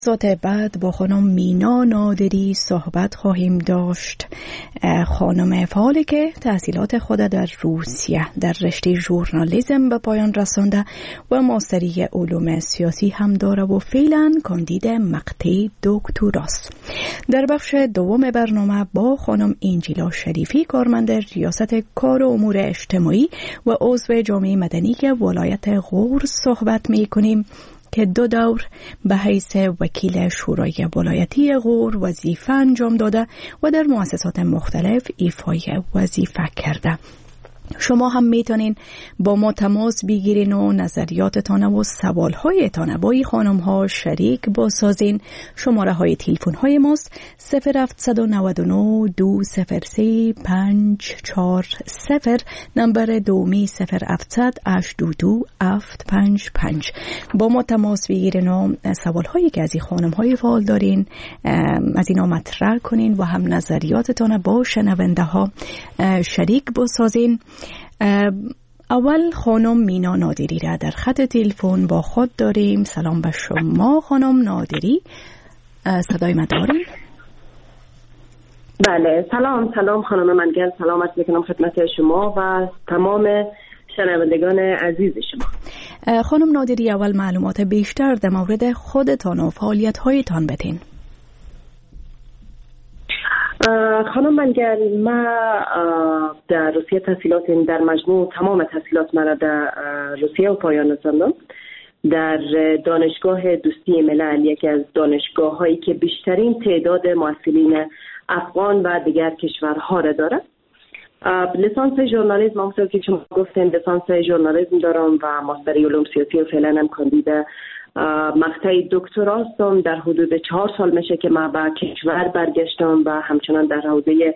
صوت بعد با خانم مینا نادری صحبت خواهیم داشت. خانم فعالی که تحصیلات خود در روسیه در رشته ژورنالیسم به پایان رسانده و ماستری علوم سیاسی هم داره و فعلا کاندید مقطع دکتراست. در بخش دوم برنامه با خانم انجیلا شریفی کارمند ریاست کار و امور اجتماعی و عضو جامعه مدنی ولایت غور صحبت می‌کنیم که 2 دور به حیث وکیل شورای ولایتی غور وظیفه انجام داده و در مؤسسات مختلف ایفای وظیفه کرده. شما هم میتونین با ما تماس بگیرین و نظریاتتان و سوالهایتان با این خانم ها شریک بسازین. شماره های تلفن های ماست 0799 203 540 نمبر دومی 0700 822 755. با ما تماس بگیرین و سوالهایی که از این خانم های فعال دارین از اینا مطرح کنین و هم نظریاتتان با شنونده ها شریک بسازین. اول خانم مینا نادری را در خط تلفن با خود داریم. سلام به شما خانم نادری، صدای من دارین؟ بله، سلام خانم منگل، سلامت میکنم خدمت شما و تمام شنوندگان عزیز شما. خانم نادری، اول معلومات بیشتر در مورد خودتان و فعالیت هایتان بدین. خانم منگل، ما در روسیه تحصیلات در مجموع تمام تحصیلات مرا در روسیه و پایان رساندم. در دانشگاه دوستی ملل، یکی از دانشگاه هایی که بیشترین تعداد محصلین افغان و دیگر کشورها را دارد. لیسانس ژورنالیسم، همونطور که شما گفتین، لیسانس ژورنالیسم دارم و ماستر علوم سیاسی و فعلا هم کاندید مقطع دکترا هستم. در حدود 4 سال میشه که من به کشور برگشتم و همچنان در حوزه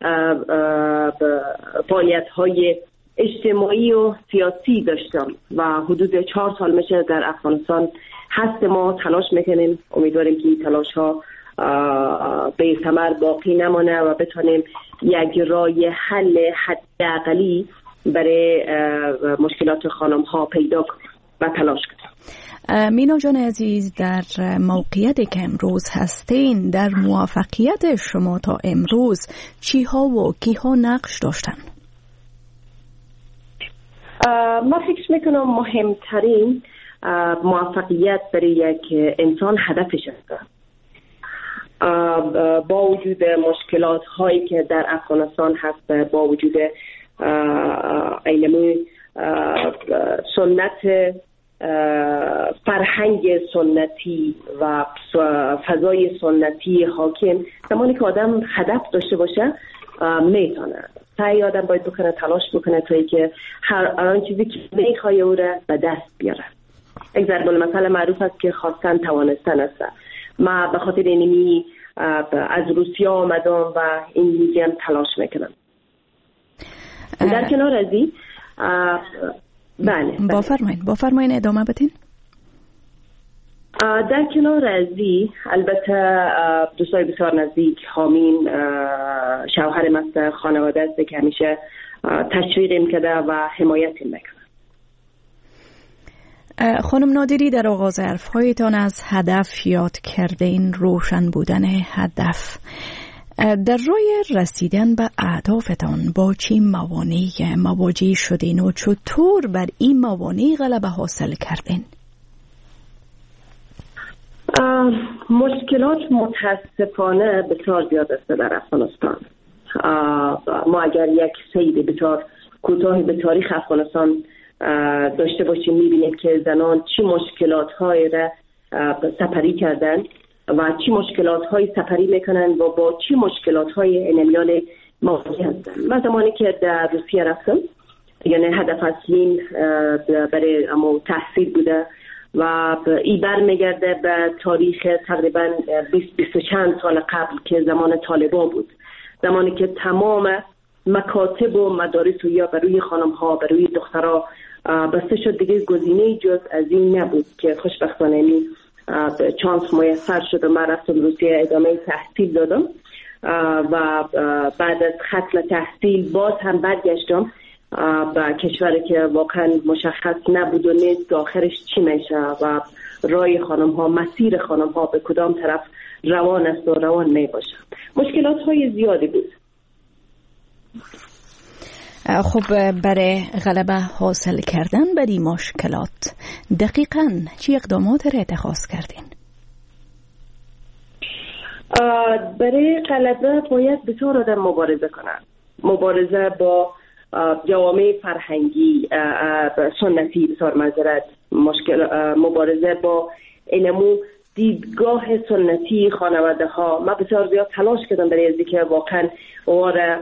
فعالیت‌های اجتماعی و سیاسی داشتم و حدود 4 سال میشه در افغانستان هست. ما تلاش میکنیم، امیدواریم که این تلاش ها به ثمر باقی نمانه و بتونیم یک راه حل حداقلی برای مشکلات خانم ها پیدا کنیم و تلاش کنیم. مینا جان عزیز، در موقعیتی که امروز هستین، در موفقیت شما تا امروز چی ها و کی ها نقش داشتن؟ ما فکر میکنم مهمترین موفقیت برای یک انسان هدفش است. با وجود مشکلات هایی که در افغانستان هست، با وجود اینمون سنت فرهنگ سنتی و فضای سنتی حاکم، زمانی که آدم هدف داشته باشه میتونه. سعی آدم باید بکنه، تلاش بکنه تا اینکه هر آن چیزی که میخواد او را به دست بیاره. یک ضرب المثل معروف است که خواستن توانستن است. ما به خاطر اینمی از روسیه آمدم و این میگم تلاش میکنم. در کنار از این بله بفرمایین ادامه بدین. در کنار از این البته دوستای بسیار نزدیک، حامیم شوهرم است، خانواده است که همیشه تشویقم کرده و حمایتم میکنه. خانم نادری، در آغاز حرفهایتان از هدف یاد کرده این روشن بودن هدف. در راه رسیدن به اهدافتان با چه موانعی مواجه شدین و چطور بر این موانع غلبه حاصل کردین؟ مشکلات متاسفانه بسیار زیاد است در افغانستان. ما اگر یک سیر بسیار کوتاهی به تاریخ افغانستان داشته باشیم، میبینیم که زنان چی مشکلات های را سپری کردن و چی مشکلات های سپری میکنن و با چی مشکلات های نمیان مواجه هستن. من زمانی که در روسیه رفتم، یعنی هدف اصلی برای تحصیل بوده و این برمیگرده به تاریخ تقریبا 20 چند سال قبل که زمان طالبان بود، زمانی که تمام مکاتب و مدارس و یا برای خانم ها برای دخترها بسته شد، دیگه گزینه جز از این نبود که خوشبختانه چانس میسر شد و من رفتم روسیه ادامه تحصیل دادم و بعد از ختم تحصیل باز هم برگشتم به کشوری که واقعا مشخص نبود و نیست آخرش چی میشه و رای خانم ها، مسیر خانم ها به کدام طرف روان است و روان می باشه. مشکلات های زیادی بود. خب برای غلبه حاصل کردن بر این مشکلات دقیقاً چه اقدامات را اتخاذ کردین؟ برای غلبه باید بسیار آدم مبارزه کنن. مبارزه با جوامع فرهنگی سنتی، بسیار معذرت، مبارزه با علمو دیدگاه سنتی خانواده ها. من بسیار زیاد تلاش کردم برای از اینکه واقعا واره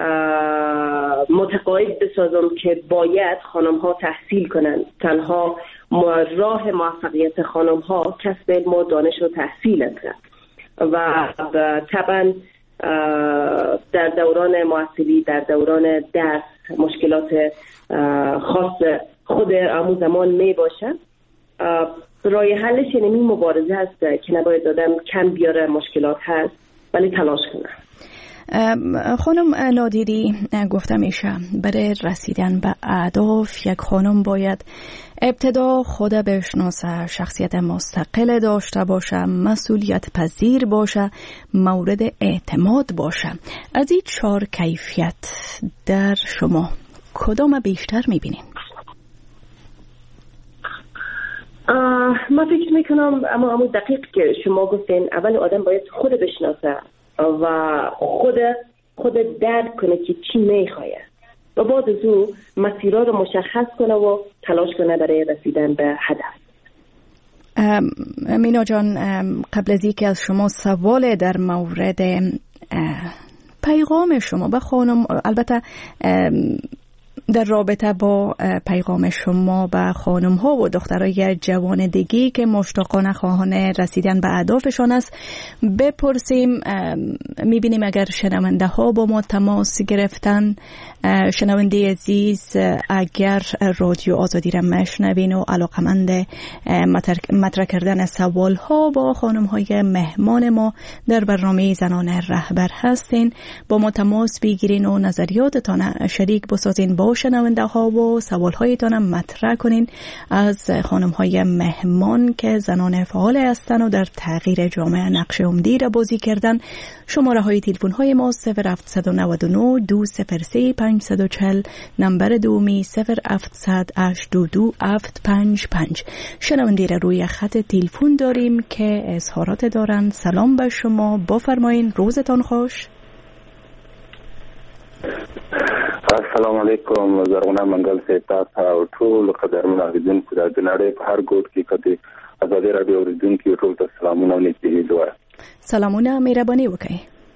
متقاعد بسازم که باید خانم ها تحصیل کنند. تنها راه موفقیت خانم ها کسب علم و دانش و تحصیل است و طبعا در دوران محصلی، در دوران درس مشکلات خاص خود همون زمان می باشه. رای حلش یعنی مبارزه هست که نباید آدم کم بیاره، مشکلات هست ولی تلاش کنه. خانم نادری گفته میشه برای رسیدن به اهداف یک خانم باید ابتدا خود بشناسه، شخصیت مستقل داشته باشه، مسئولیت پذیر باشه، مورد اعتماد باشه. از این 4 کیفیت در شما کدام بیشتر میبینین؟ من فکر میکنم اما دقیق که شما گفتین، اول آدم باید خود بشناسه و خود درک کنه که چی میخواه و بعد از او مسیرها رو مشخص کنه و تلاش کنه برای رسیدن به هدف. مینا جان، قبل از اینکه از شما سوال در مورد پیغام شما به خانم، البته در رابطه با پیغام شما به خانم ها و دخترای جوان دیگی که مشتاقانه خواهان رسیدن به اهدافشان است بپرسیم. میبینیم اگر شنونده ها با ما تماس گرفتن، شنونده عزیز اگر رادیو آزادی را مشنوین و علاقمند مطرح کردن سوال ها با خانم های مهمان ما در برنامه زنان رهبر هستین، با ما تماس بگیرین و نظریاتتان شریک بسازین با شنونده ها و سوال هایتان مطرح کنین از خانم های مهمان که زنان فعال هستند و در تغییر جامعه نقش عمده را بازی کردن. شماره های تلفن های ما 0799 203 540، نمبر دومی 0700 822 755. شنونده را روی خط تلفن داریم که اظهارات دارن. سلام به شما، بفرمایین، روزتان خوش. السلام علیکم، زرغونه منګل سیتا او ټول قدرمن اوریدونکو د نړۍ په هر ګوټ کې کته ازادي رادیو اوریدونکو ټول ته سلامونه نیکي دوه. سلامونه، مهرباني وکړئ.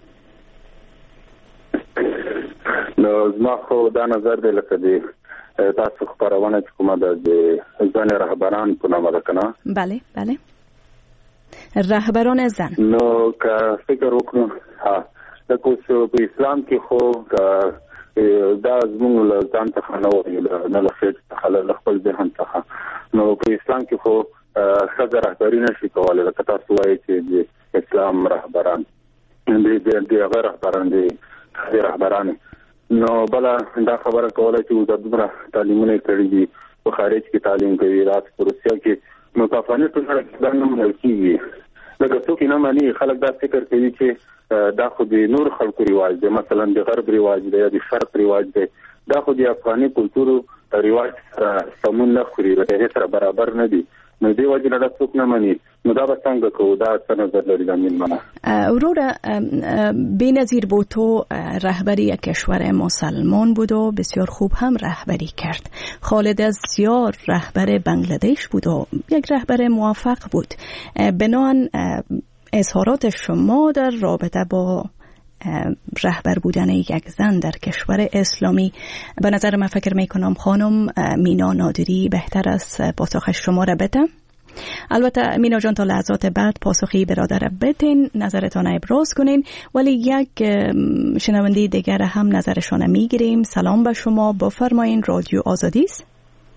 نو زما خو دا نظر دی لکه دی تاسو خبرونه چې کومه د ځان رهبران په نامه ده کنه. بله بله، رهبران زن. نو که فکر وکړو د کوڅو په اسلام کې خو دا زموږ له ځان څخه نه وایي، نه له خیر څخه، له خپل ذهن څخه. نو په اسلام کې خو ښځه رهبري نشي کولی. لکه تاسو وایي چې د اسلام رهبران د هغه رهبران دي رهبران. نو بله دا خبره کوله چې د دومره تعلیمونه کړي دي په خارج کې تعلیم کوي، راځي په روسیه کې، نو په افغانستان کې دا نه منل کېږي. لکه څوک نه مانی، خلک دا فکر کوي چې دا خو د نور خلکو رواج دی، مثلا د غرب رواج دی یا د شرق رواج دی. دا خو د افغاني کلتور رواج سره سمون نه خوري، د هغې سره برابر نه دي. نو دې وجه نه دا څوک نه مني. نو دا به څنګه کوو؟ دا څه نظر لري زمین منه؟ اورورا بی‌نظیر بوتو رهبری یک کشور مسلمان بود و بسیار خوب هم رهبری کرد. خالد عزیار رهبر بنگلادش بود و یک رهبر موفق بود. بنابراین اظهارات شما در رابطه با رهبر بودن یک زن در کشور اسلامی، به نظر من فکر میکنم خانم مینا نادری بهتر از پاسخ شما را بدم. البته مینا جان تا لحظات بعد پاسخی برادر بتین، نظرتان ابراز کنین، ولی یک شنونده دیگر هم نظرشان میگیریم. سلام به شما، بفرمایین، رادیو آزادی است.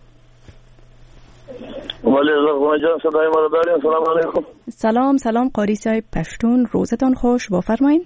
ولی زرغونه جان صدای ما رو دارین؟ سلام علیکم. سلام قاری صاحب پشتون، روزتان خوش، بفرمایین.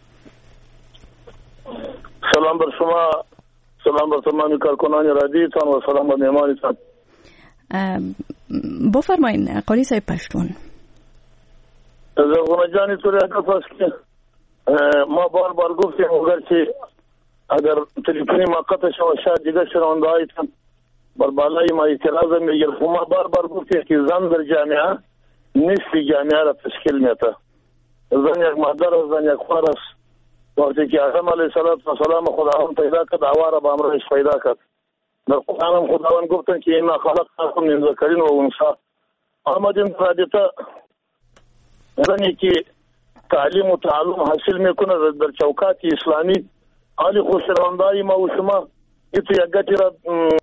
سلام بر شما، سلام بر تمامی کارکنان رادیوتان و سلام بر مهمانتان. بفرمایین قاری صاحب پشتون. زغونه جانی طوری هدف است که ما بار بار گفتیم اگرچه اگر تلفنی ما قطع شد شاید دیگه شنونده هایتان بر بالای ما اعتراض میگیره. ما بار بار گفتیم که زن در جامعه نصف جامعه را تشکیل میده. زن یک مادر است، زن یک خور است. وقتی که آدم علیه السلام خداوند پیدا کرد، حوا را به امرش پیدا کرد. در قرآن هم خداوند گفتن که اینا خلقناکم من ذکر و انثی. آمدیم رابطه زنی که تعلیم و تعلم حاصل میکنه در چوکات اسلامی عالی خوشروندایی ما و شما ایتو یک گتی را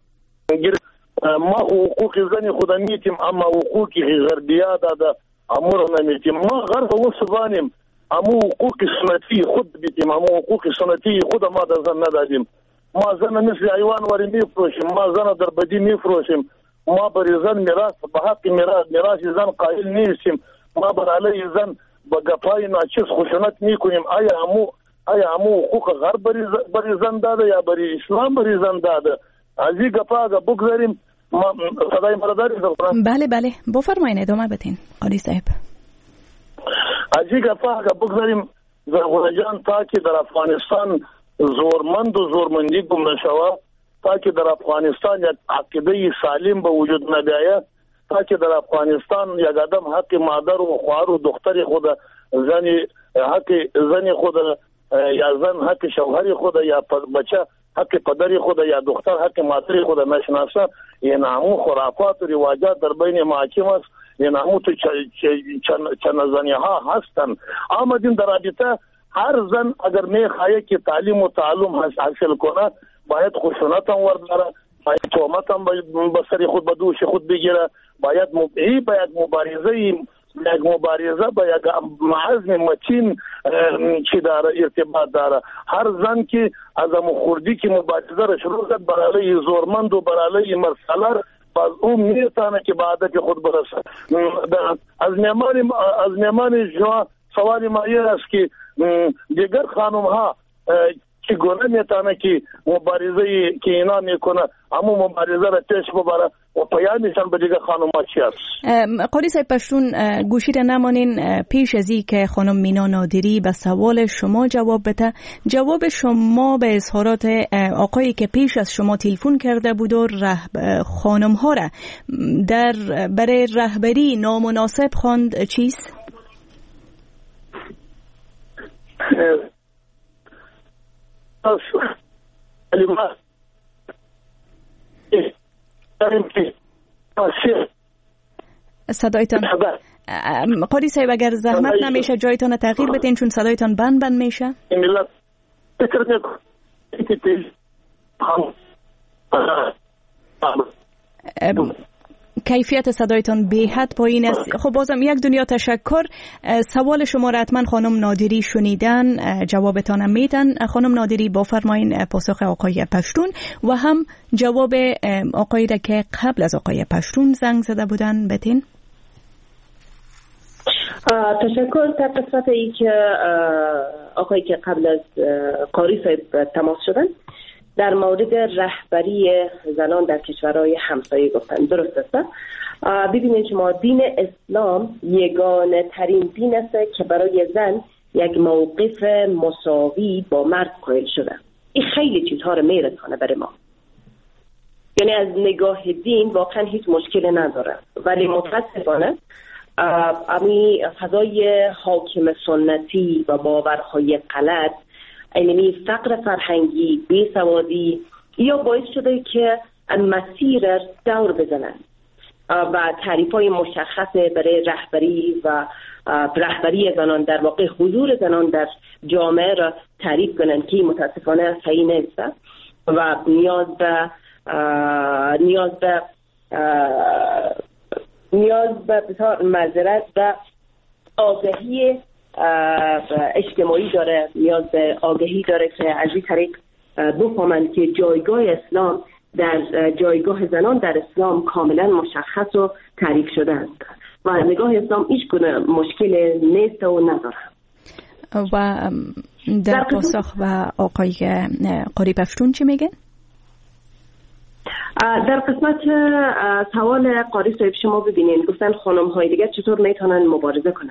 ما حقوق زنی خود میتیم اما حقوق غربیه دا امور نمیتیم. ما غرب و سبانیم اما حقوق سنتی خود بیتیم، اما حقوق سنتی خود ما در زن ندادیم. ما زن مثل حیوان واری میفروشیم، ما زن در بدی میفروشیم، ما برای زن میراث به حق میراث زن قائل نیستیم، ما بر علیه زن با گپای ناچیز خشونت میکنیم. آیا همو حقوق غرب برای زن داده یا برای اسلام برای زن داده؟ از این گپا اگه بگذاریم صدای مرا دارید؟ بله بفرمایید ادامه بدین قاری صاحب. از این گپا اگه بگذاریم زغونه جان تا که در افغانستان زورمند و زورمندی گم نشوه، تا که در افغانستان یک عقیده سالم به وجود نبیاید، تا که در افغانستان یک آدم حق مادر و خواهر و دختر خود زن خود یا زن حق شوهر خود یا بچه حق پدر خود یا دختر حق مادر خود نشناسه، این همون خرافات و رواجات در بین محاکم است. این همون تو چند ها هستن. آمدین در رابطه هر زن اگر میخواهی که تعلیم و تعلم حاصل کنه باید خشونت هم ورداره، باید تهمت هم به سر خود به دوش خود بگیره، باید مبارزه با یک عزم متین چی داره ارتباط داره. هر زن که از خوردی که مبارزه را شروع کرد برای زورمند و برای مرسلر باز اون میتونه که به عادت خود برسه. از میمان شما سوال ما این است که دیگر خانم ها که گونه میتونه که مبارزه که اینا میکنه اما مبارزه را پیش ببره و پیامشان به دیگر خانم ها چی است؟ قاری صاحب پشتون گوشیده نمانین پیش از این که خانم مینا نادری به سوال شما جواب بده، جواب شما به اظهارات آقایی که پیش از شما تلفن کرده بود و خانم ها را برای رهبری نامناسب خواند چیست؟ صدایتان قاری صاحب اگر زحمت نمیشه جایتان تغییر بدین چون صدایتان بند میشه. کیفیت صدایتان بی‌حد پایین است. خب بازم یک دنیا تشکر. سوال شما را حتما خانم نادری شنیدن، جوابتان هم میدن. خانم نادری بفرمایین پاسخ آقای پشتون و هم جواب آقایی را که قبل از آقای پشتون زنگ زده بودن بتین. تشکر. در قسمت ای که آقایی که قبل از قاری صاحب تماس شدن در مورد رهبری زنان در کشورهای همسایه گفتن، درست است. ببینید شما دین اسلام یگانه ترین دین است که برای زن یک موقف مساوی با مرد قائل شده. این خیلی چیزها رو میرسانه برای ما، یعنی از نگاه دین واقعا هیچ مشکلی نداره، ولی متاسفانه امی فضای حاکم سنتی و باورهای غلط، یعنی فقر فرهنگی، بیسوادی یا باعث شده که مسیر دور بزنن و تعریف‌های مشخص برای رهبری و رهبری زنان، در واقع حضور زنان در جامعه را تعریف کنن که متاسفانه صحیح نیست و نیاز به بسیار معذرت و آگاهی اجتماعی داره، نیاز به آگاهی داره که از این طریق بفهمند که جایگاه اسلام در جایگاه زنان در اسلام کاملا مشخص و تعریف شده است و نگاه اسلام هیچ گونه مشکل نیست و نداره. و در پاسخ و آقای قاری پشتون چی میگن؟ در قسمت سوال قاری صاحب شما ببینید گفتن خانم های دیگه چطور میتونن مبارزه کنن.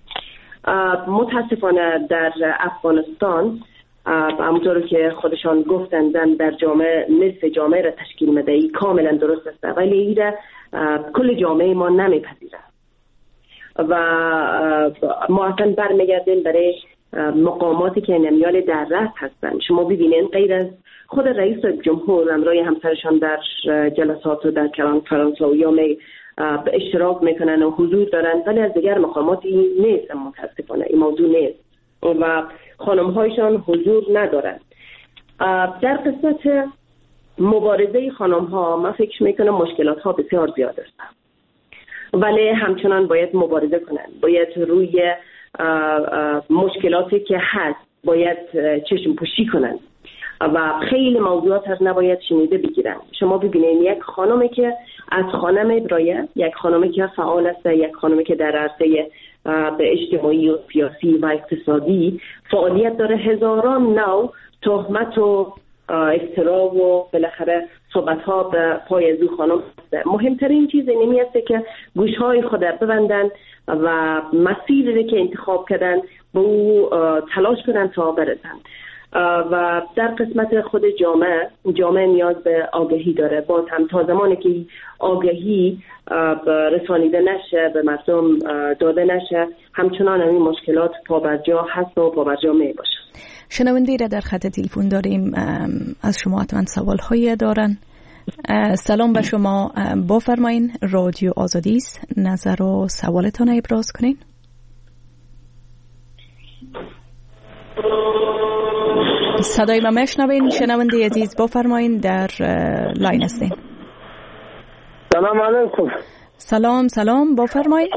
متاسفانه در افغانستان همونطور که خودشان گفتن زن در جامعه نصف جامعه را تشکیل میده. این کاملا درست است ولی این کل جامعه ما نمیپذیره و ما اصلا برمیگردیم برای مقاماتی که نمیال در رأس هستن. شما ببینید غیر از خود رئیس جمهور همراه همسرشان در جلسات و در فرانسوی می اشتراک میکنن و حضور دارن ولی از دیگر مقاماتی نیست. متاسفانه این موضوع نیست و خانم هایشان حضور ندارن. در قسمت مبارزه خانم ها من فکر میکنم مشکلات ها بسیار زیاد است ولی همچنان باید مبارزه کنن. باید روی مشکلاتی که هست باید چشم پوشی کنن و خیلی موضوعات هست نباید شنیده بگیرن. شما ببینید یک خانمی که از خانه میبراید، یک خانمی که فعال است، یک خانمی که در عرصه اجتماعی و سیاسی و اقتصادی فعالیت داره، هزاران نوع تهمت و افترا و بالاخره صحبت ها به پای از او خانم هست. مهمترین چیز اینمی است که گوش های خود ببندن و مسیری که انتخاب کردن به او تلاش کنن تا برسن. و در قسمت خود جامعه نیاز به آگاهی داره. باز هم تا زمانی که آگاهی رسانیده نشه به مردم داده نشه همچنان این مشکلات پابرجا هست و پابرجا می باشه. شنونده را در خط تلفن داریم، از شما حتما سوال هایی دارن. سلام به شما، بفرمایین. رادیو آزادی است، نظر و سوالتان ابراز کنین. صدای ما میشنوین؟ شنونده عزیز بفرمایین، در لاین هستین. سلام علیکم. سلام بفرمایین.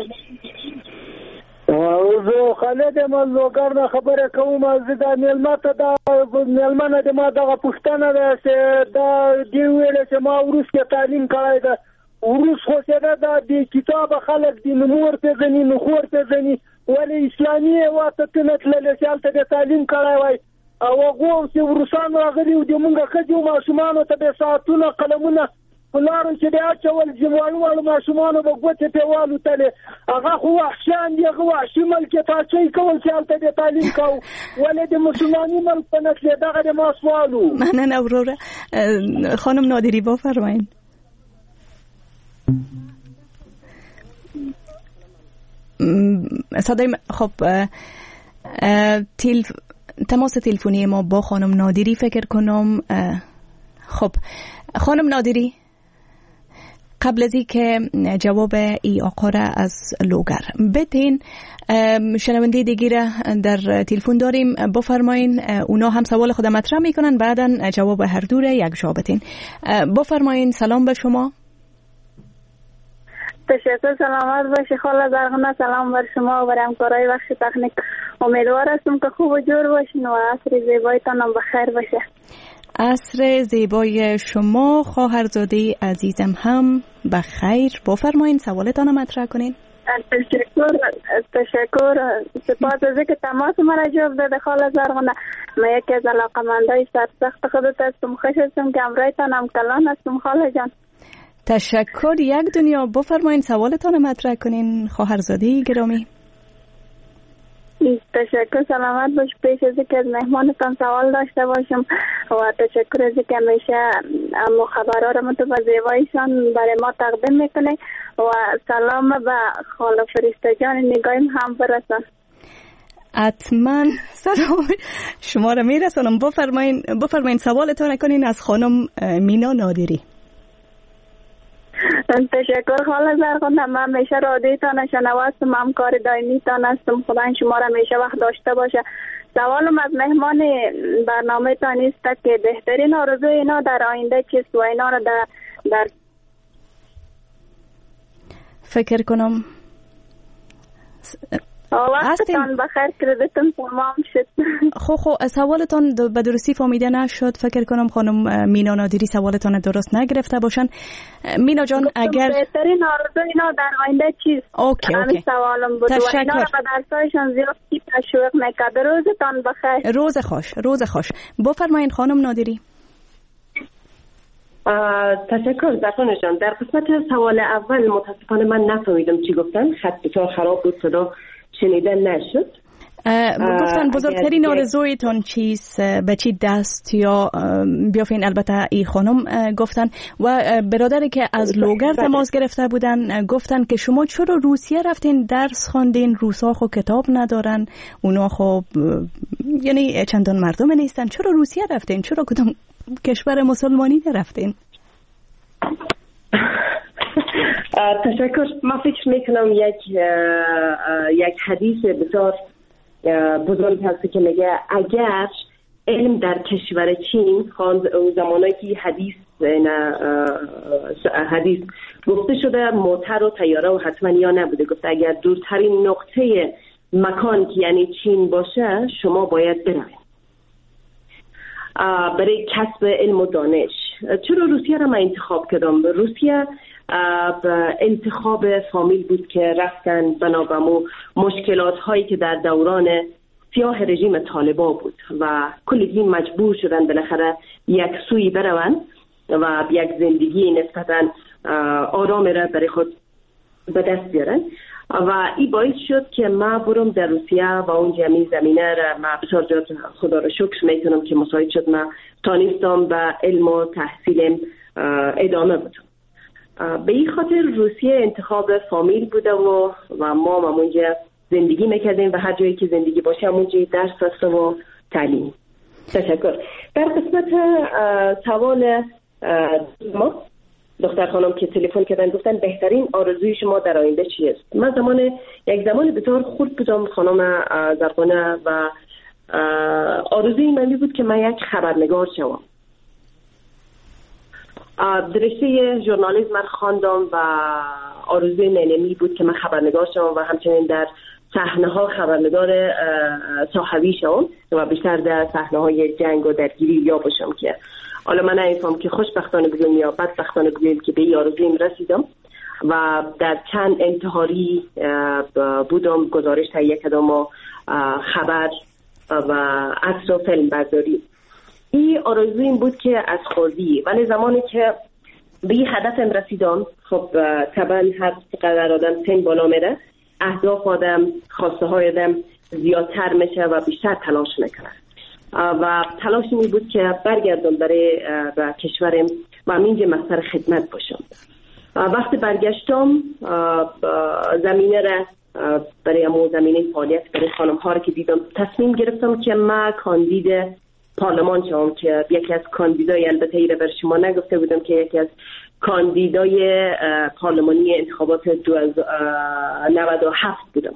زه خالد من لوګر نه خبره کوم. زه د میلمته د میلمنه د ما دغه پوښتنه ده چې دا دی ویل چې ما وروسته تعلیم کړی ده. وروس خو څه ده د کتاب خلک د نمور ته ځنی نو خور ته ځنی ولی اسلامي واته تنت له شالته د تعلیم کړی وای او هغه چې ورسان راغلي او د مونږه کجو ماشومان ته به ساعتونه قلمونه ولارو چې دا چول جمعوالو ماشومان به ګوتې په والو تله هغه خو وحشان دی. هغه وحشي ملک ته چې کول چې الته د تعلیم کو ولې د مسلمانۍ ملک په نسل دغه د ماسوالو. من اوروره خانم نادری بفرمایید. صدای خب تماس تلفنی ما با خانم نادری فکر کنم. خب خانم نادری، قبل از اینکه جواب ای آقا را از لوگر بدین، شنونده دیگه را در تلفن داریم، بفرمایین. اونا هم سوال خود مطرح میکنن، بعدن جواب هر دو را یک جا بدین. بفرمایین. سلام به شما. تشکر. سلامت باشی خاله زرغونه. سلام بر شما و بر همکارای بخش تکنیک. امیدوار هستم که خوب و جور باشین و عصر زیبایتان هم بخیر باشه. عصر زیبای شما خواهرزاده عزیزم هم بخیر. بفرمایین سوالتان مطرح کنین. تشکر. سپاس از اینکه تماس مرا جواب داده خاله زرغونه. من یکی از علاقه‌مندای سرسخت خودت هستم. خوش هستم که همراهتان هم کلان هستم خاله جان. تشکر. یک دنیا. بفرمایین سوالتان مطرح کنین خواهرزاده گرامی. تشکر. سلامت باش. پیش از اینکه از مهمانتان سوال داشته باشم و تشکر از اینکه همیشه خبرها را متوجه زیبایشان برای ما تقدیم میکنه و سلام به خاله فرشته جان نگاهیم هم برسان. حتما سلام شما را میرسانم. بفرمایین سوالتان کنین از خانم مینا نادری. تشکر خاله زرغونه. من همیشه رادیوتان شنوا هستم، همکار دائمیتان هستم. خدا شما را همیشه وقت داشته باشه. سوالم از مهمان برنامه تان است که بهترین آرزوی اینا در آینده چیست و اینا را در فکر کنم وقتتان بخیر. کردتون تمام شد. خب سوالتان به درستی فهمیده نشد. فکر کنم خانم مینا نادری سوالتان درست نگرفته باشن. مینا جان اگر بهترین آرزو اینا در آینده چیست؟ اوکی. سوالم بود. تشکر. و اینا را به درسایشان زیاد تشویق نکرد. روزتان بخیر. روز خوش. بفرمایین خانم نادری. تشکر زرخانه جان. در قسمت سوال اول متاسفانه من نفهمیدم چی گفتن، خط بسیار خراب بود، صدا شنیدن نشد. گفتن بزرگترین آرزویتون چیست، به چی دست یا بیافین؟ البته ای خانم گفتن و برادری که از لوگر تماس گرفته بودن گفتن که شما چرا روسیه رفتین درس خواندین؟ روسا خو کتاب ندارن، اونا خو یعنی چندان مردم نیستن، چرا روسیه رفتین؟ چرا کدام کشور مسلمانی نرفتین؟ تشکر. من فکر میکنم یک حدیث بسیار بزرگ هست که میگه اگر علم در کشور چین زمانی که حدیث گفته شده موتر و طیاره و حتما یا نبوده، گفته اگر دورترین نقطه مکان که یعنی چین باشه شما باید بروید برای کسب علم و دانش. چرا روسیه را من انتخاب کردم؟ روسیه انتخاب فامیل بود که رفتن بنابرای مشکلات هایی که در دوران سیاه رژیم طالبا بود و کلی مجبور شدن بالاخره یک سوی برون و یک زندگی نسبتا آرام را برای خود به دست بیارن و این باعث شد که ما برم در روسیه و اون جمعی زمینه را ما بسیار جد خدا را شکر میکنم که مساعد شد ما تانستم به علم و تحصیل ادامه بدم. به این خاطر روسیه انتخاب فامیل بوده و ما همونجا زندگی میکردیم و هر جایی که زندگی باشه همونجا درس هست و تعلیم. تشکر. در قسمت سوال ما دختر خانم که تلفن کردن گفتن بهترین آرزوی شما در آینده چی است؟ من یک زمان بسیار خرد بودم خانم زرخانه و آرزوی من بود که من یک خبرنگار شوم. درسته ژورنالیسم من خواندم و آرزوی نینمی بود که من خبرنگار شوم و همچنین در صحنه ها خبرنگار صحفی شوم و بیشتر در صحنه های جنگ و درگیری یا باشم که حالا من نمیفهم که خوشبختانه بگویم یا بدبختانه بگویم که به این آرزویم رسیدم و در چند انتحاری بودم، گزارش تهیه کردم و خبر و عکس و فیلم برداری. این آرزویم بود که از خودی، ولی زمانی که به این هدفم رسیدم خب طبعا هر قدر آدم سن بالا میره اهداف آدم خواسته های آدم زیادتر میشه و بیشتر تلاش میکنه و تلاش می بود که برگردم برای کشورم و اینجا مستر خدمت باشم. وقتی برگشتم زمینه را برای امو زمینه فعالیت برای خانم ها را که دیدم تصمیم گرفتم که من کاندید پارلمان شوم که یکی از کاندیدای، البته ایره بر شما نگفته بودم که یکی از کاندیدای پارلمانی انتخابات 97 بودم.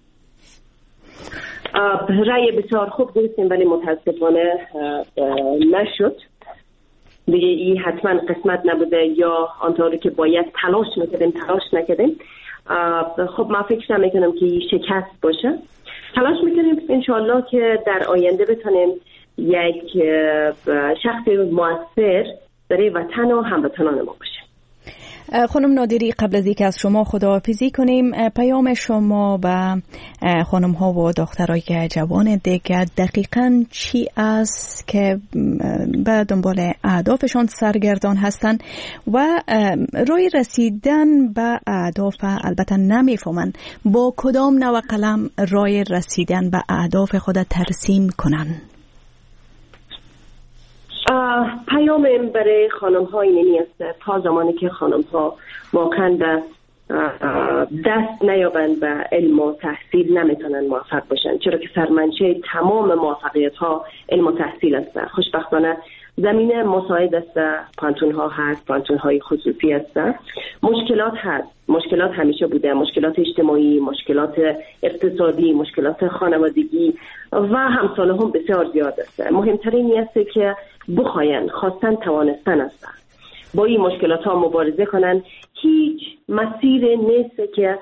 رأی بسیار خوب گرفتیم ولی متاسفانه نشد. دیگه این حتما قسمت نبوده یا آنطوری که باید تلاش نکردیم. خب من فکر نمیکنم که این شکست باشه. تلاش میکنیم انشالله که در آینده بتونیم یک شخص مؤثر برای وطن و هموطنان ما باشه. خانم نادری، قبل از اینکه از شما خداحافظی کنیم، پیام شما به خانم ها و دخترای جوان دیگه دقیقاً چی است که به دنبال اهدافشان سرگردان هستن و راه رسیدن به اهداف البته نمیفهمن، با کدام نوع قلم راه رسیدن به اهداف خود ترسیم کنن؟ پیامم برای خانم ها اینی است تا زمانی که خانم ها واقعا دست نیابند به علم و تحصیل نمیتونن موفق باشن، چرا که سرمنشه تمام موفقیت ها علم و تحصیل است. خوشبختانه زمینه مساعد است، پانتون ها هست، پانتون های خصوصی است، مشکلات هست، مشکلات همیشه بوده، مشکلات اجتماعی، مشکلات اقتصادی، مشکلات خانوادگی و همساله هم بسیار زیاد است. مهمترین است که بخواین، خواستن، توانستن است. با این مشکلات ها مبارزه کنن. هیچ مسیر نیست که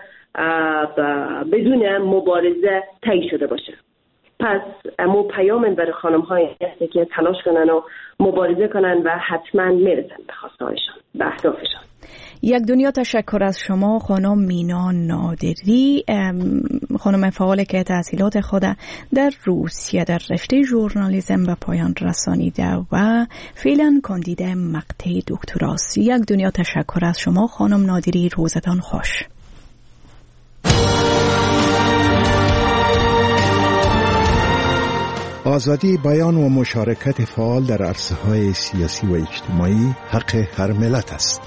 بدون مبارزه طی شده باشه. پس امو پیام برای خانم های است که تلاش کنن و مبارزه کنن و حتما میرسن به خواستهایشان، به اهدافشان. یک دنیا تشکر از شما خانم مینا نادری، خانم فعال که تحصیلات خود در روسیه در رشته ژورنالیسم به پایان رسانیده و فعلا کاندید مقطع دکتراست. یک دنیا تشکر از شما خانم نادری، روزتان خوش. آزادی بیان و مشارکت فعال در عرصه‌های سیاسی و اجتماعی حق هر ملت است.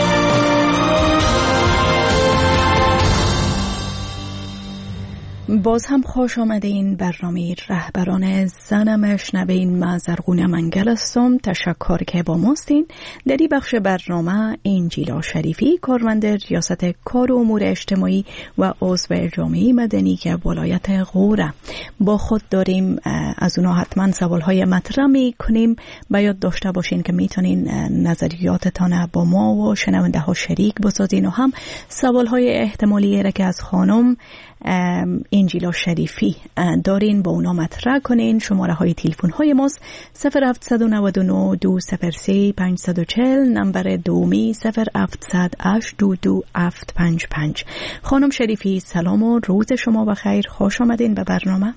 باز هم خوش آمدین. برنامه رهبران زن مشنوین. من زرغونه منگل هستم. تشکر که با ماستین. در این بخش برنامه انجیلا شریفی، کارمند ریاست کار و امور اجتماعی و عضو جامعه مدنی که ولایت غوره با خود داریم. از اونا حتما سوالهای مطرح می کنیم. باید داشته باشین که میتونین نظریاتتان با ما و شنونده ها شریک بسازین و هم سوالهای احتمالی را که از خانم انجیلا شریفی دارین با اونا مطرح کنین. شماره های تلفن های ماست 0799 203 540، نمبر دومی 070822 خانم شریفی سلام و روز شما بخیر. خوش آمدین به برنامه.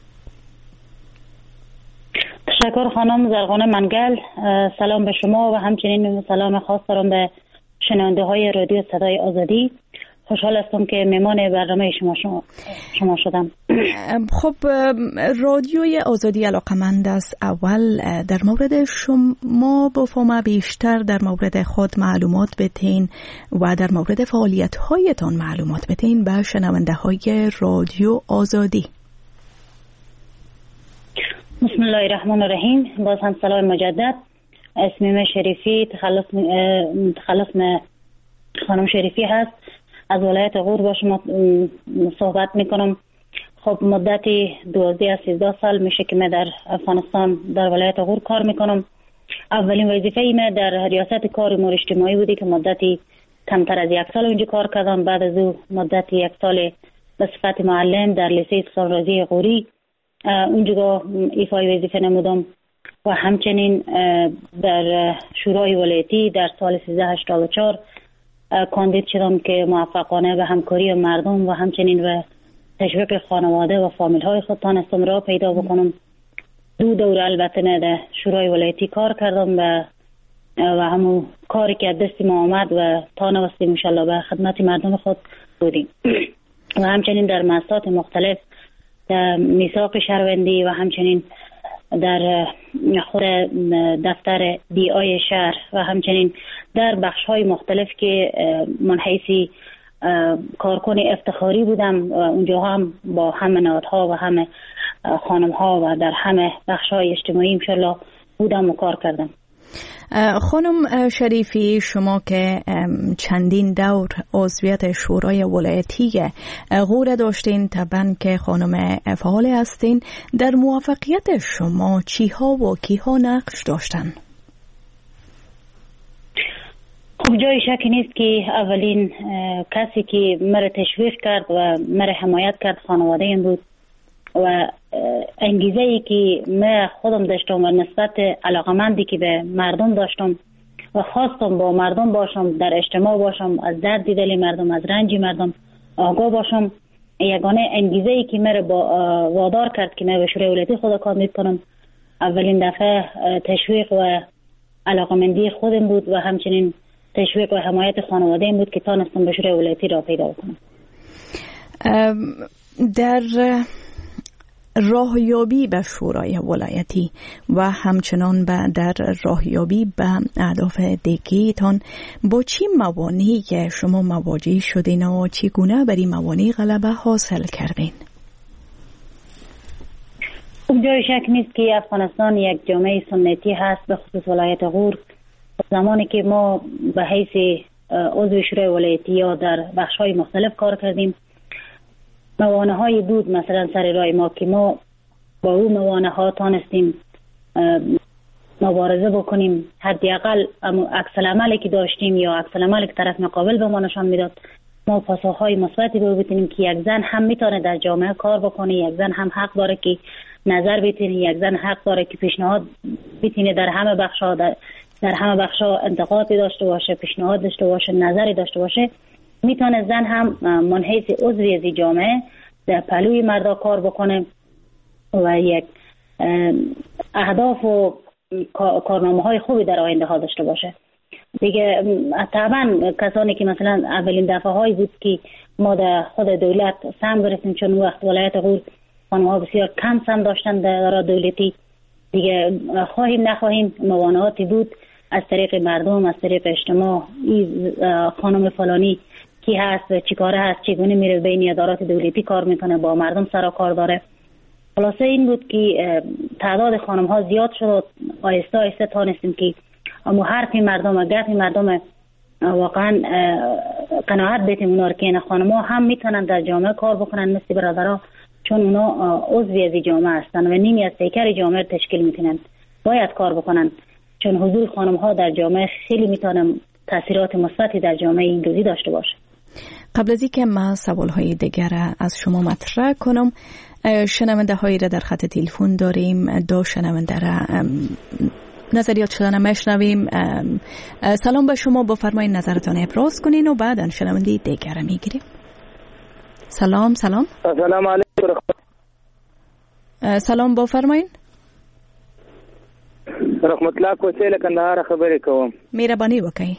تشکر خانم زرغونه منگل. سلام به شما و همچنین سلام خاص دارم به شنونده های رادیو صدای آزادی. خوشحال هستم که مهمان برنامه شما شدم. خب رادیوی آزادی علاقمند است. اول در مورد شما بفهمم بیشتر، در مورد خود معلومات بدین و در مورد فعالیت هایتان معلومات بدین به شنونده های رادیو آزادی. بسم الله الرحمن الرحیم. باز هم سلام مجدد. اسمم شریفی، تخلص خانم شریفی هست. از ولایت غور با شما صحبت میکنم. خب مدتی 12 از 13 سال میشه که من در افغانستان در ولایت غور کار میکنم. اولین وظیفه من در ریاست کار امور اجتماعی بودی که مدتی کمتر از 1 سال اونجا کار کردم. بعد از او مدتی 1 سال به صفت معلم در لیسه سانرازی غوری اونجا ایفای وظیفه نمودم و همچنین در شورای ولایتی در سال 1384 کاندید شدم که موفقانه به همکاری مردم و همچنین به تشویق خانواده و فامیل های خود تانستم راه پیدا بکنم. 2 دوره البته در شورای ولایتی کار کردم و همون کاری که دست ما آمد و تا نوستیم انشالله به خدمت مردم خود بودیم و همچنین در مؤسسات مختلف در میثاق شهروندی و همچنین در خود دفتر دی آی شهر و همچنین در بخش‌های مختلف که من حیثی کارکن افتخاری بودم و اونجا هم با همه نهادها و همه خانم‌ها و در همه بخش‌های اجتماعی انشالله بودم و کار کردم. خانم شریفی، شما که چندین دور عضویت شورای ولایتی غور داشتین، طبعا که خانم فعال هستین، در موفقیت شما چیها و کیها نقش داشتن؟ خب جای شکی نیست که اولین کسی که مرا تشویق کرد و مرا حمایت کرد خانواده این بود و انگیزه‌ای که من خودم داشتم و نسبت علاقمندی که به مردم داشتم و خواستم با مردم باشم، در اجتماع باشم، از درد دل مردم، از رنج مردم آگاه باشم. یگانه انگیزه‌ای که مرا وادار کرد که من به شورای ولایتی خود کاندید کنم اولین دفعه تشویق و علاقمندی خودم بود و همچنین تشویق و حمایت خانواده این بود که تانستم به شورای ولایتی را پیدا کنم. در راهیابی به شورای ولایتی و همچنان در راهیابی به اهداف دیگه‌تان با چی موانعی که شما مواجه شدین و چگونه بر این موانع غلبه حاصل کردین؟ جای شک نیست که افغانستان یک جامعه سنتی هست، به خصوص ولایت غور. زمانی که ما به حیث عضو شورای ولایتی یا در بخش‌های مختلف کار کردیم، موانع هایی بود مثلا سر راه ما که ما با اون موانع ها تانستیم مبارزه بکنیم. حداقل عکس العملی که داشتیم یا عکس العملی که طرف مقابل به ما نشان میداد، ما پاسخهای مثبتی ببینیم که یک زن هم میتونه در جامعه کار بکنه، یک زن هم حق داره که نظر بتونه، یک زن حق داره که پیشنهاد بتونه در همه بخش‌ها در همه بخشا انتقادی داشته باشه، پیشنهاد داشته باشه، نظری داشته باشه، میتونه زن هم منحیث عضوی از جامعه در پلوی مردا کار بکنه و یک اهداف و کارنامه‌های خوبی در آینده ها داشته باشه. دیگه طبعا کسانی که مثلا اولین دفعه هایی بود که ما در خود دولت سهم گرفتیم، چون وقت ولایت غور خانم‌ها بسیار کم سهم داشتن در دولتی، دیگه خواهیم نخواهیم موانعاتی بود از طریق مردم، از طریق اجتماع، این خانم فلانی کی هست، چی کاره هست، چگونه میره بین ادارات دولتی کار میکنه، با مردم سر و کار داره. خلاصه این بود که تعداد خانم ها زیاد شد و آهسته آهسته تانستیم که اما حرفی مردم و گفی مردم واقعا قناعت بیتیم اونا رو که این خانم ها هم میتونن در جامعه کار بکنن مثل برادرها، چون اونا عضوی از جامعه هستن و نیمی از پیکر جامعه تشکیل میتونن، باید کار بکنن، چون حضور خانم ها در جامعه خیلی میتونن تاثیرات مثبتی در جامعه این روزی داشته باشه. قبل از اینکه ما سوال‌های دیگر از شما مطرح کنم، شنونده هایی را در خط تلفن داریم. دو شنونده را نظریات شدن میشنویم. سلام به شما، بفرمایید نظرتان ابراز کنین و بعدا شنونده دیگر را میگیریم. سلام. سلام علیکم. سلام، بفرمایید. رحمت الله کوچه کندهار خبرې کوم. مهرباني وکړئ.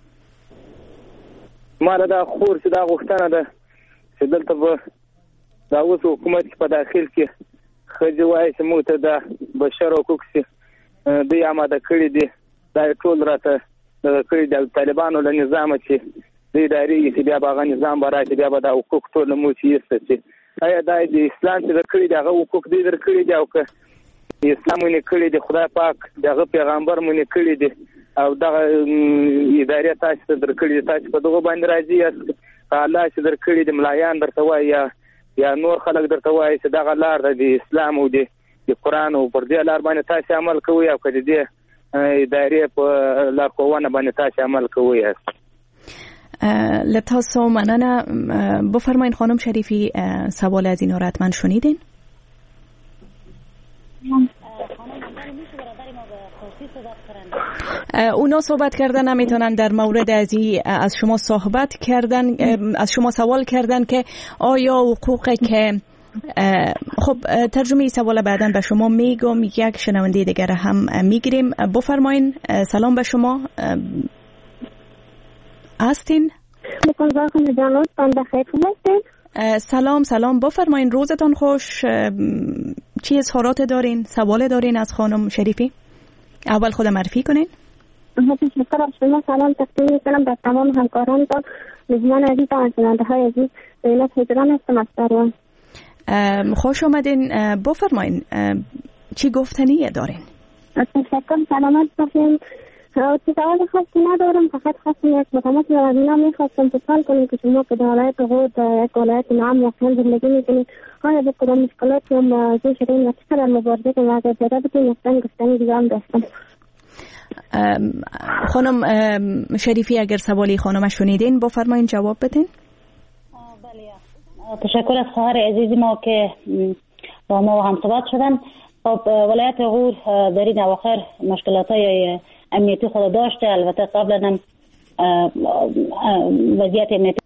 ما دا خور چې دا غوښتنه ده چې دلته به دا اوس حکومت په داخل کې ښځې وایي چې موږ ته د بشر حقوق چې دوی آماده کړي دي، دا ټول راته دغه کړي د طالبانو له نظامه چې دوی ډارېږي چې بیا به هغه نظام به راشي، بیا به دا حقوق ټول له موږ چې ایسته شي. آیا دا د اسلام چې درکړي دي هغه حقوق دوی درکړي دي، او که اسلام مونږ کړي دي، خدای پاک دغه پیغمبر مونږ کړي دي، او دغه ادارې تاسو ته درکړي دي، تاسو په دغه باندې راځي یاست؟ الله چې درکړي دي ملایان درته وایي یا نور خلک درته وایي چې دغه لار د اسلام او د قرآن او پر دې لار باندې تاسو عمل کوئ، او که د دې ادارې په لارښوونه باندې تاسو عمل کوئ یاست؟ له تاسو مننه. بفرمایید خانم شریفی، سوال از اینا را حتما شنیدین؟ اونا صحبت کردن نمیتونن در مورد از شما صحبت کردن، از شما سوال کردن که آیا حقوقی که خب ترجمه سوال بعداً به شما میگم، یک شنونده دیگر هم میگیریم. بفرمایین. سلام به شما، هستین؟ سلام، بفرمایین. روزتان خوش. چی اظهارات دارین؟ سوال دارین از خانم شریفی؟ اول خود معرفی کنین. تشکر از شما. سلام تقدیم میکنم به تمام همکارانتان، میزبان عزیز و شنونده های عزیز. زینت هجران هستم از سروان. خوش آمدین. بفرمایین چی گفتنی دارین؟ تشکر، سلامت باشین. سوال خاصی ندارم، فقط خواستم یک متماس و از اینا میخواستم سوال کنیم که شما که در ولایت غور یک ولایت نام واقعا زندگی میکنید، آیا به کدام مشکلاتی هم مواجه شدین و چقدر مبارزه کنید؟ اگر پیدا بکنید نفتن گفتنی دیگه هم داشتم. خانم شریفی، اگر سوالی خانم شنیدین بفرمایین جواب بدین. بله، تشکر از خواهر عزیز ما که با ما هم صحبت شدن. خب ولایت غور در این اواخر مشکلات‌های امنیتی خود داشته، البته قبلا هم وضعیت امنیتی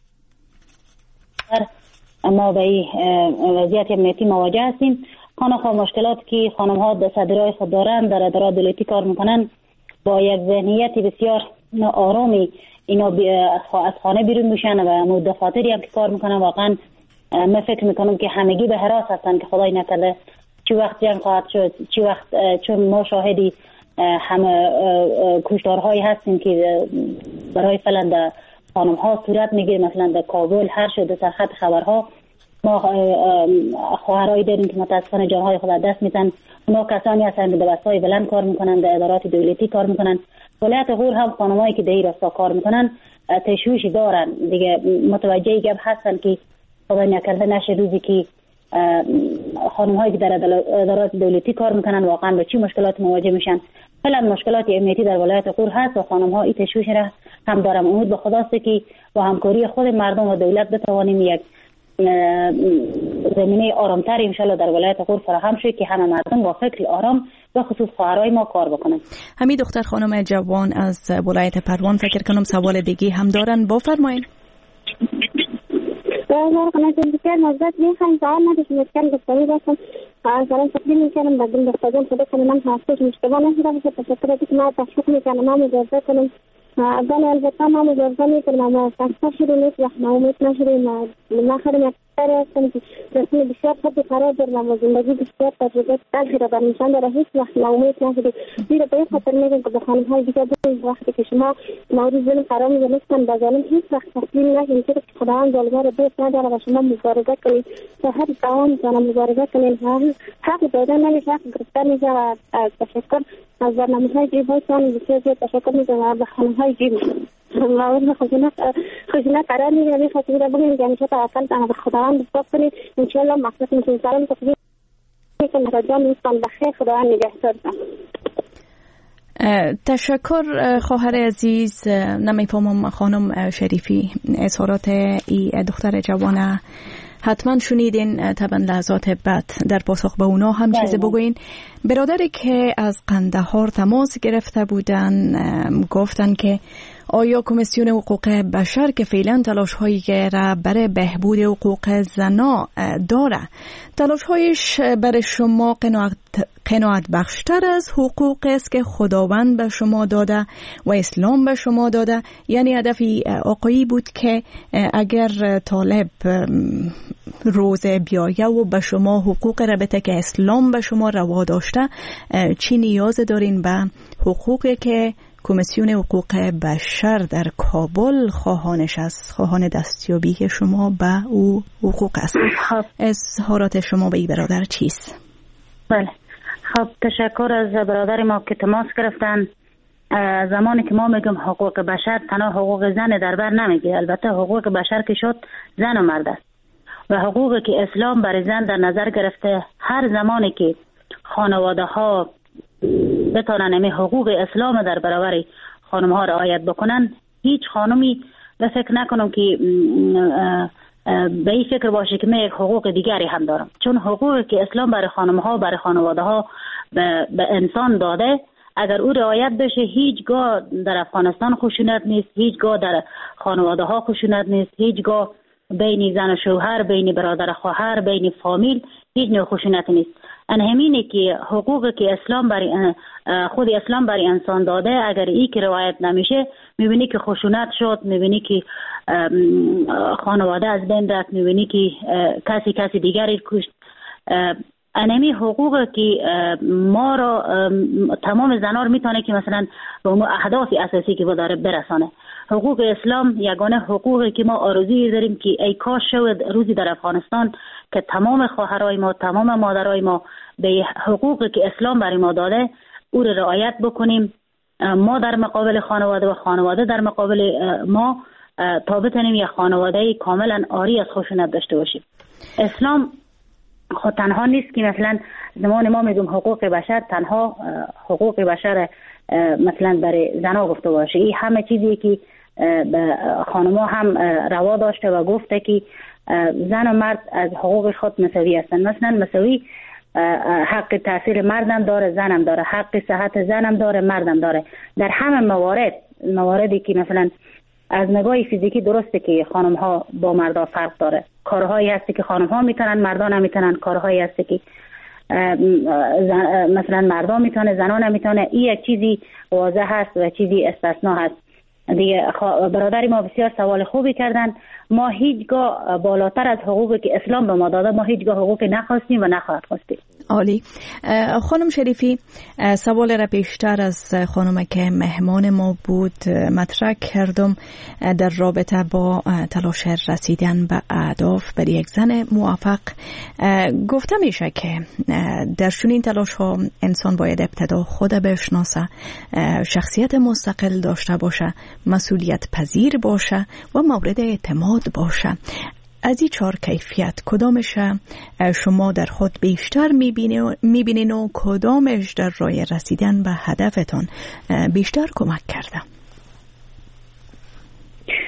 ما به وضعیت امنیتی مواجه هستیم. خانم مشکلات که خانم ها در صدرهای خود دارند، در ادارات دولتی کار میکنن، با یک ذهنیت بسیار آرامی اینا از خانه بیرون میشن و مدافعاتی هم که کار میکنن. واقعا من فکر میکنم که همگی به حراس هستن که خدای نکرده چی وقت جنگ خواهد شد، چی وقت، چون ما شاهدی همه کشتارهایی هستیم که برای فلان خانم ها صورت میگیره، مثلا در کابل هر شده در خط خبرها ما خواهرایی داریم که متاسفانه جانهای خود دست میدن. اونا کسانی هستند که در بستای بلند کار میکنن، در ادارات دولتی کار میکنن. ولایت غور هم خانمایی که در این راستا کار میکنن تشویشی دارن دیگه، متوجه گپ هستن که خدای نکرده نشه روزی که خانم هایی که در ادارات دولتی کار میکنن واقعا به چی مشکلات مواجه میشن. فعلا مشکلات امنیتی در ولایت غور هست و خانم ها این تشویش را هم دارم. امید به خداست که با همکاری خود مردم و دولت بتوانیم یک زمینه آرامتر انشالله در ولایت غور فراهم شد که همه مردم با فکر آرام و خصوص خواهرای ما کار بکنن. همین دختر خانم جوان از ولایت پروان فکر کنم سوال دیگه هم دارن، بفرمایید. کنم که نظرت میخوایم سوال نداشتم مشکل گفتاری داشتم سلام تقدیم میکنم بدون دختران خدا کنم من هستش مشکل نشده باشه تشکر از که ما تشکر میکنم ما مجازه کنم اول البته ما مجازه میکنم اما تشکر شده نیست وقت ناامید نشدیم ما خیلی هستم که رسمی بسیار خود قرار دارم و زندگی بسیار تجربه تلخی را بر نشان داره هیچ وقت ناامید نشدیم زیرا به این خاطر میگم که به خانم های دیگه وقتی که شما مورد ظلم قرار میگرفتن به ظالم هیچ وقت تسلیم نشید که خداوند ظالم را دوست نداره و شما مبارزه کنید تا هر توان میتونم مبارزه کنید حق دادن نمیشه حق گرفتن میشه و تشکر از برنامه‌های جیبایتان بسیار زیاد تشکر میکنم و به خانم‌های جیب مورد خشونت قرار میگیرم. خاطر را بگیم که همیشه توکل کنید به خداوند حساب کنید انشاءالله مقصد میتونید سلام تقدیم میکنم رجان میستان بخیر خداوند نگهدارتان. تشکر خواهر عزیز. نمیفهمم خانم شریفی اظهارات ای دختر جوانه حتما شنیدین، طبعا لحظات بعد در پاسخ به اونا هم چیزی بگوین. برادری که از قندهار تماس گرفته بودن گفتن که آیا کمیسیون حقوق بشر که فعلا تلاش‌هایی را برای بهبود حقوق زنا داره، تلاش‌هایش برای شما قناعت بخشتر از حقوق است که خداوند به شما داده و اسلام به شما داده؟ یعنی هدف آقایی بود که اگر طالب روز بیایه و به شما حقوق را بده که اسلام به شما روا داشته، چی نیاز دارین به حقوقی که کمیسیون حقوق بشر در کابل خواهانش است، خواهان دستیابی شما به او حقوق است؟ اظهارات شما به این برادر چیست؟ بله، خب تشکر از برادر ما که تماس گرفتن. زمانی که ما میگم حقوق بشر تنها حقوق زن در بر نمیگه، البته حقوق بشر که شد زن و مرد است و حقوقی که اسلام برای زن در نظر گرفته. هر زمانی که خانواده ها بتانن همه حقوق اسلام در برابر خانم ها رعایت بکنن، هیچ خانمی به فکر نکنم که به این فکر باشه که من یک حقوق دیگری هم دارم، چون حقوقی که اسلام برای خانم ها برای خانواده ها به انسان داده اگر او رعایت بشه هیچگاه در افغانستان خشونت نیست، هیچگاه در خانواده ها خشونت نیست، هیچگاه بین زن و شوهر، بین برادر خواهر، بین فامیل هیچ نوع خشونت نیست. همینه که حقوقی که اسلام برای خود اسلام برای انسان داده اگر این که روایت نمیشه میبینی که خشونت شد، میبینی که خانواده از بین رفت، میبینی که کسی دیگری کشت. انمی حقوقی که ما را تمام زنار میتونه که مثلا به اون اهداف اساسی که داره برسانه. حقوق اسلام یگانه حقوقی که ما آرزویی داریم که ای کاش شود روزی در افغانستان که تمام خواهرای ما، تمام مادرای ما به حقوقی که اسلام برای ما داده او را رعایت بکنیم، ما در مقابل خانواده و خانواده در مقابل ما، تا بتونیم یک خانواده کاملا عاری از خشونت داشته باشیم. اسلام خود تنها نیست که مثلا زمان ما میگم حقوق بشر تنها حقوق بشر مثلا برای زنها گفته باشه. این همه چیزی که خانم‌ها هم روا داشته و گفته که زن و مرد از حقوق خود مساوی هستند. مثلا مساوی حق تاثیر مردم داره، زنم داره، حق صحت زنم داره، مردم داره. در همه مواردی که مثلا از نگاه فیزیکی درسته که خانم ها با مردا فرق داره، کارهایی هستی که خانم ها میتونن مردا نمیتونن، کارهایی هستی که مثلا مردا میتونه زنا نمیتونه. این یک چیزی واضح هست و چیزی استثنا هست دیگه. برادری ما بسیار سوال خوبی کردن. ما هیچگاه بالاتر از حقوقی که اسلام به ما داده ما هیچگاه حقوقی نخواستیم و نخواهد خواستیم. عالی. خانم شریفی سوال را بیشتر از خانم که مهمان ما بود مطرح کردم در رابطه با تلاش رسیدن به اهداف برای یک زن موفق. گفته میشه که در چنین تلاش ها انسان باید ابتدا خود بشناسه، شخصیت مستقل داشته باشه، مسئولیت پذیر باشه و مورد اعتماد باشه. از این 4 کیفیت کدامش شما در خود بیشتر میبینین و کدامش در راه رسیدن به هدفتون بیشتر کمک کرده؟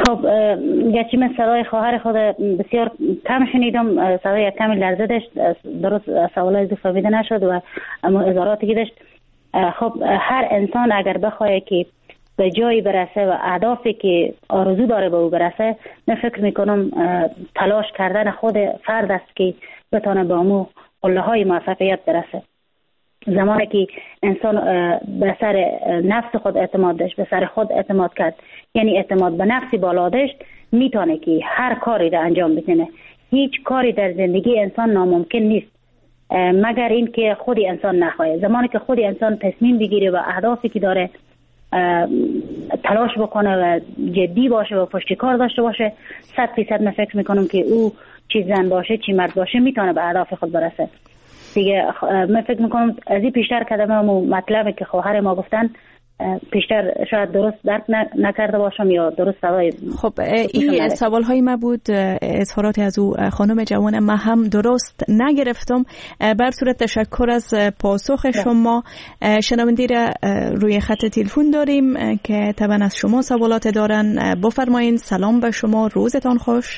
خب گرچه من صدای خواهر خود بسیار کم شنیدم، صدای کمی لرزه داشت، درست سوالای دو فهمیده نشد و اما اظهاراتی که داشت. خب هر انسان اگر بخواه که به جایی برسه و اهدافی که آرزو داره به او برسه، من فکر میکنم تلاش کردن خود فرد است که بتانه به امو قله های موفقیت برسه. زمانی که انسان به سر نفس خود اعتماد داشت، به سر خود اعتماد کرد، یعنی اعتماد به نفسی بالا داشت، میتونه که هر کاری را انجام بده. هیچ کاری در زندگی انسان ناممکن نیست مگر این که خود انسان نخواهد. زمانی که خود انسان تصمیم بگیره و اهدافی که داره تلاش بکنه و جدی باشه و پشتکار داشته باشه، 100% من فکر میکنم که او چی زن باشه چی مرد باشه میتونه به اهداف خود برسه. دیگه من فکر میکنم از این پیشتر کلمه و مطلبی که خواهر ما گفتن پیشتر شاید درست درک نکرده باشم یا درست سوای. خب این سوال های ما بود، اظهارات از او خانم جوان ما هم درست نگرفتم. بر صورت تشکر از پاسخ شما. شنونده را روی خط تلفن داریم که طبعا از شما سوالات دارن. بفرمایید. سلام به شما، روزتان خوش.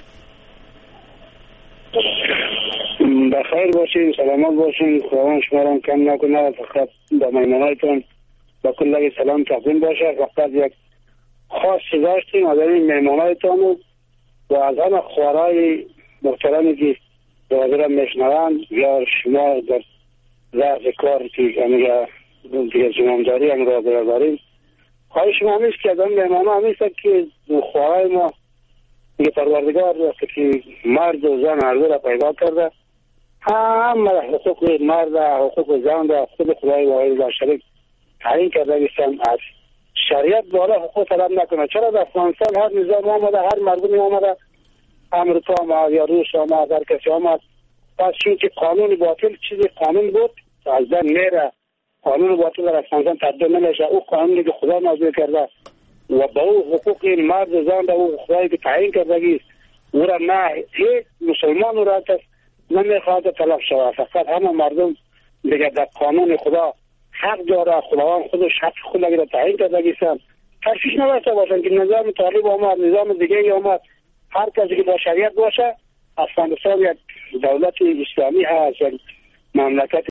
بخیر باشین، سلامت باشین، خداوند شما را کم نکنه. فقط به مهمانایتون با کل سلام تقدیم باشه. فقط یک خاصی داشتیم از این مهمانایتون و از همه خوارای محترمی که دوازرم میشنوند یا شما در ضعف کار که دیگه زمامداری هم را داریم، خواهش ما همیست که از این مهمانها همیست که خوارای ما که پروردگار که مرد و زن هر دو را پیدا کرده، همه حقوق مرد، حقوق زن را خود خدای واحد لا شریک تعیین کرده نیستن. از شریعت بالا حقوق طلب نکنه. چرا در افغانستان هر نظام آمده، هر مردمی آمده، امریکا آمد یا روس آمد، هر کسی آمد، پس چون که قانون باطل چیزی قانون بود از زن میره، قانون باطل در افغانستان تبدیل نمیشه. او قانونی که خدا نازل کرده و با او حقوق مرد و زن او خدایی که تعیین کرده او را نه هیچ مسلمان را نمیخواد طلب شود. فقط همه مردم دیگه در قانون خدا حق داره، خداوند خودش حق خود را تعیین کرده گیستن. تشویش نداشته باشن که نظام طالب آمد، نظام دیگه ای آمد، هر کسی که با شریعت باشه. افغانستان یک دولت اسلامی هست، یک مملکت